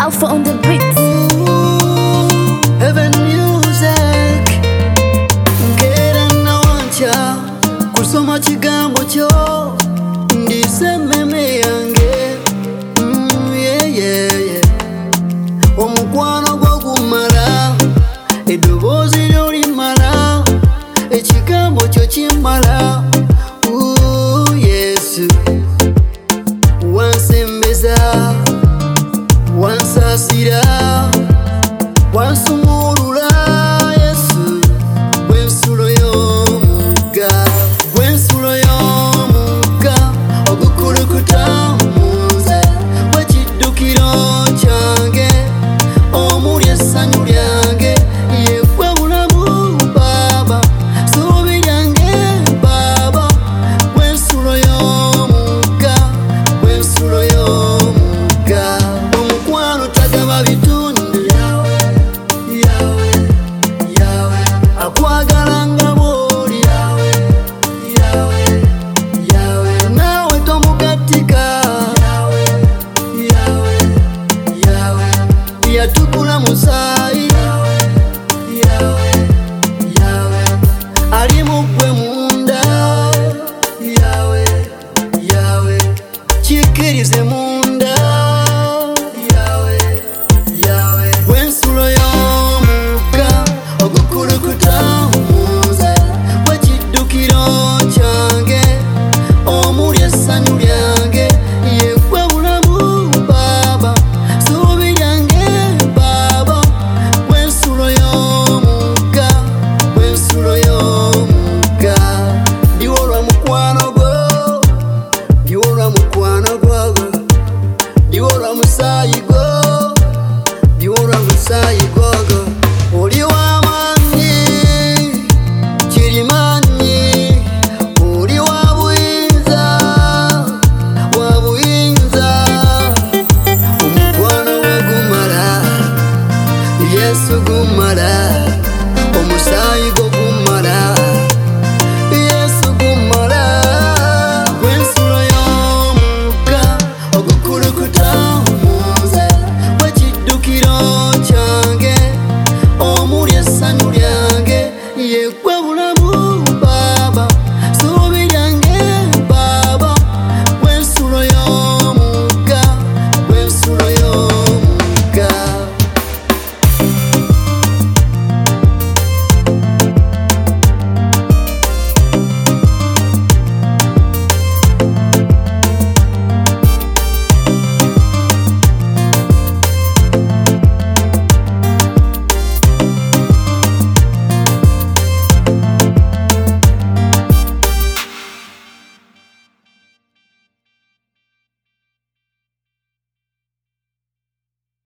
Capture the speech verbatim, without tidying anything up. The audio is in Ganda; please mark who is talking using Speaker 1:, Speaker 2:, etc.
Speaker 1: Alpha on the beats.
Speaker 2: Heaven music. Ngera na wancha kusoma kigambo kyo ndise meme yange. Mm, yeah, yeah, yeah. Omukwano gwo gumala eddoboozi lyo limala ekigambo kyo kimala. Ooh, yes. Wansembeza wansasira wansumulula Yesu gwensulo y'omugga gwensulo y'omugga ogukulukuta munze wekiddukiro kyange omuli essanyu lyange yegwe bulamu Baba ssuubi lyange Baba gwensulo y'omugga gwensulo y'omugga omukwano tagaba bitundu akwagala nga bw'oli naawe tomugattika yatukula musaayi ali mu ggwe munda kikkirize munda gwensulo y'omugga ogukulukuta munze wekiddukiro kyange omuli essanyu lyange yegwe bulamu Baba ssuubi lyange Baba gwensulo y'omugga gwensulo y'omugga ndiwo olwa mukwano gwo ndiwo olwa mukwano gwago ndiwo olwa musaayi gwo ndiwo olwa musaayi